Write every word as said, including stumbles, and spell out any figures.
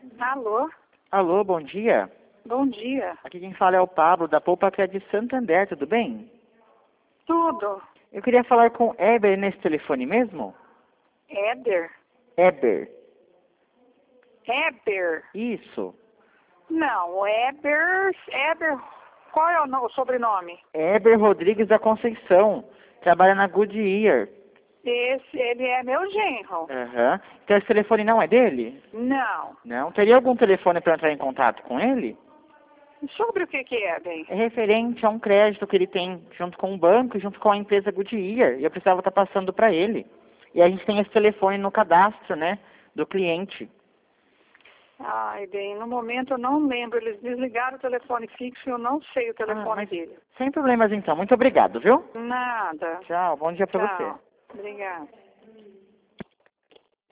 Alô? Alô, bom dia. Bom dia. Aqui quem fala é o Pablo, da Poupa que é de Santander, tudo bem? Tudo. Eu queria falar com o Eber nesse telefone mesmo? Éder? Eber. Éber? Isso. Não, Éber... Éber... Qual é o, no- o sobrenome? Eber Rodrigues da Conceição. Trabalha na Goodyear. Esse, ele é meu genro. Aham. Então esse telefone não é dele? Não. Não. Teria algum telefone para entrar em contato com ele? Sobre o que que é, bem? É referente a um crédito que ele tem junto com o banco e junto com a empresa Goodyear. E eu precisava estar passando para ele. E a gente tem esse telefone no cadastro, né, do cliente. Ai, bem, no momento eu não lembro. Eles desligaram o telefone fixo e eu não sei o telefone Ah, mas dele. sem problemas então. Muito obrigado, viu? Nada. Tchau. Bom dia para você. Tchau. Obrigada.